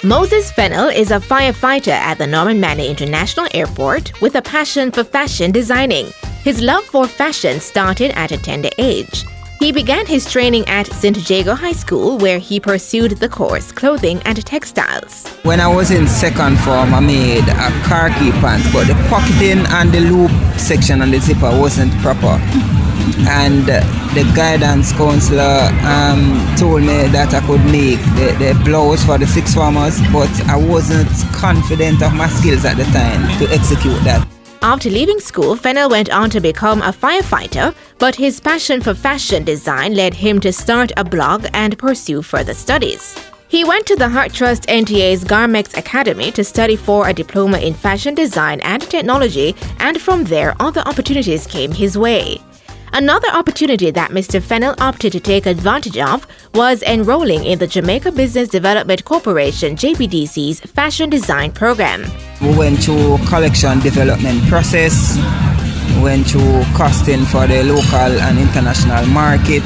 Moses Fennell is a firefighter at the Norman Manley International Airport with a passion for fashion designing. His love for fashion started at a tender age. He began his training at St. Jago High School, where he pursued the course Clothing and Textiles. When I was in second form, I made a khaki pants, but the pocketing and the loop section on the zipper wasn't proper. And the guidance counselor told me that I could make the blouse for the sixth formers, but I wasn't confident of my skills at the time to execute that. After leaving school, Fennell went on to become a firefighter, but his passion for fashion design led him to start a blog and pursue further studies. He went to the Heart Trust NTA's Garmex Academy to study for a diploma in fashion design and technology, and from there other opportunities came his way. Another opportunity that Mr. Fennell opted to take advantage of was enrolling in the Jamaica Business Development Corporation JBDC's fashion design program. We went through collection development process, went through costing for the local and international market.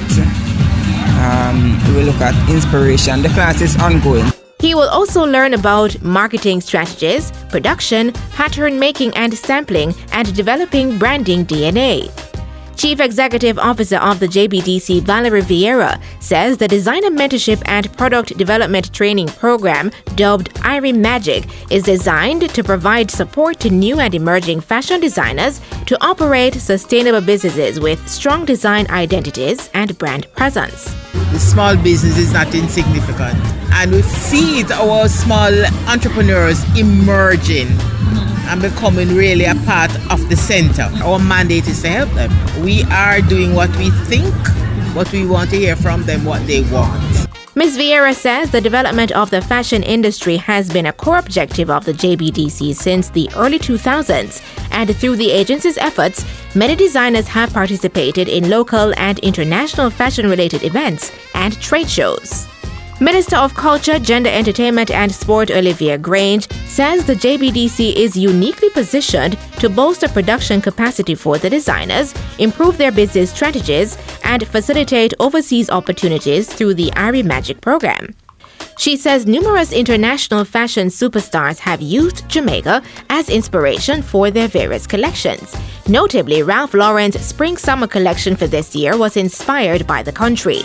We look at inspiration. The class is ongoing. He will also learn about marketing strategies, production, pattern making and sampling, and developing branding DNA. Chief Executive Officer of the JBDC, Valerie Vieira, says the Designer Mentorship and Product Development Training Program, dubbed IRI Magic, is designed to provide support to new and emerging fashion designers to operate sustainable businesses with strong design identities and brand presence. The small business is not insignificant, and we see our small entrepreneurs emerging and becoming really a part of the center. Our mandate is to help them. We are doing what we think, but we want to hear from them what they want. Ms. Vieira says the development of the fashion industry has been a core objective of the JBDC since the early 2000s, and through the agency's efforts, many designers have participated in local and international fashion-related events and trade shows. Minister of Culture, Gender, Entertainment and Sport Olivia Grange says the JBDC is uniquely positioned to bolster production capacity for the designers, improve their business strategies, and facilitate overseas opportunities through the IRI Magic program. She says numerous international fashion superstars have used Jamaica as inspiration for their various collections. Notably, Ralph Lauren's Spring-Summer collection for this year was inspired by the country.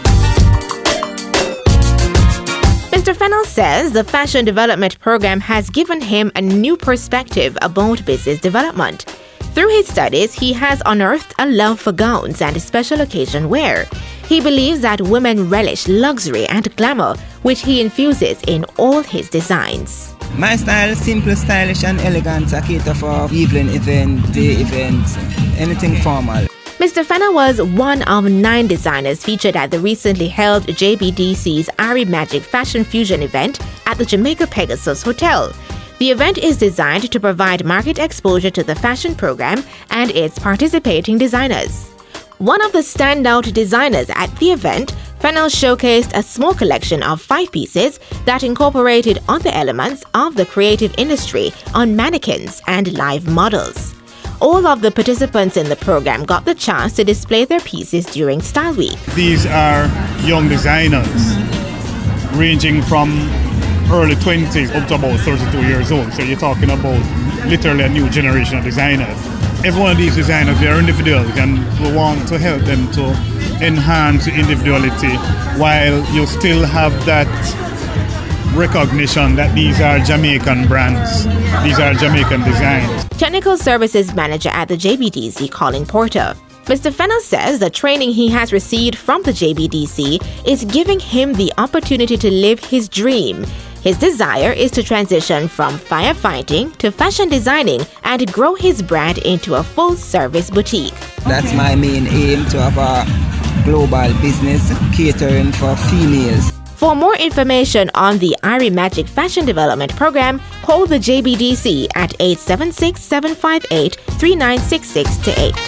Mr. Fennell says the fashion development program has given him a new perspective about business development. Through his studies, he has unearthed a love for gowns and special occasion wear. He believes that women relish luxury and glamour, which he infuses in all his designs. My style is simple, stylish and elegant. I cater for evening event, day events, anything formal. Mr. Fennell was one of 9 designers featured at the recently held JBDC's IRI Magic Fashion Fusion event at the Jamaica Pegasus Hotel. The event is designed to provide market exposure to the fashion program and its participating designers. One of the standout designers at the event, Fennell showcased a small collection of 5 pieces that incorporated other elements of the creative industry on mannequins and live models. All of the participants in the program got the chance to display their pieces during Style Week. These are young designers ranging from early 20s up to about 32 years old. So you're talking about literally a new generation of designers. Every one of these designers, they are individuals, and we want to help them to enhance individuality while you still have that recognition that these are Jamaican brands, these are Jamaican designs. Technical Services Manager at the JBDC, Colin Porter. Mr. Fennell says the training he has received from the JBDC is giving him the opportunity to live his dream. His desire is to transition from firefighting to fashion designing and grow his brand into a full-service boutique. That's my main aim, to have a global business catering for females. For more information on the IRI Magic Fashion Development Program, call the JBDC at 876-758-3966 to 8.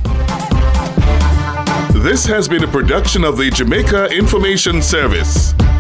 This has been a production of the Jamaica Information Service.